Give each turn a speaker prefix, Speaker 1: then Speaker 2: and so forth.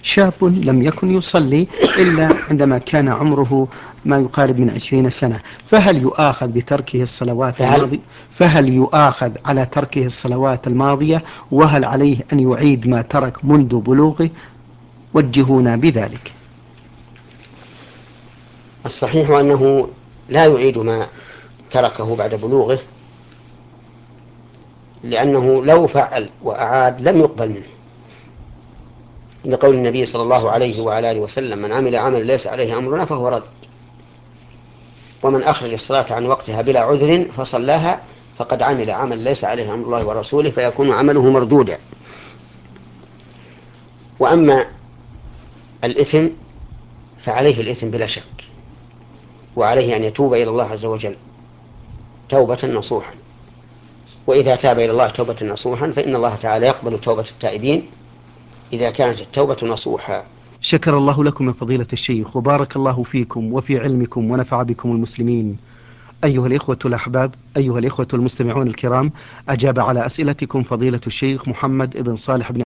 Speaker 1: شاب لم يكن يصلي إلا عندما كان عمره ما يقارب من 20 سنة، فهل يؤاخذ بتركه الصلوات الماضية؟ فهل يؤاخذ على تركه الصلوات الماضية؟ وهل عليه أن يعيد ما ترك منذ بلوغه؟ وجهونا بذلك.
Speaker 2: الصحيح أنه لا يعيد ما تركه بعد بلوغه، لأنه لو فعل وأعاد لم يقبل منه، لقول النبي صلى الله عليه وعلى آله وسلم: من عمل عمل ليس عليه أمرنا فهو رد، ومن أخرج الصلاة عن وقتها بلا عذر فصلاها فقد عمل عمل ليس عليه أمر الله ورسوله فيكون عمله مردودا. وأما الإثم فعليه الإثم بلا شك، وعليه أن يتوب إلى الله عز وجل توبة نصوحا، وإذا تاب إلى الله توبة نصوحا فإن الله تعالى يقبل توبة التائبين إذا كانت التوبة نصوحا.
Speaker 1: شكر الله لكم من فضيلة الشيخ، وبارك الله فيكم وفي علمكم ونفع بكم المسلمين. أيها الإخوة الأحباب، أيها الإخوة المستمعون الكرام، أجاب على أسئلتكم فضيلة الشيخ محمد بن صالح بن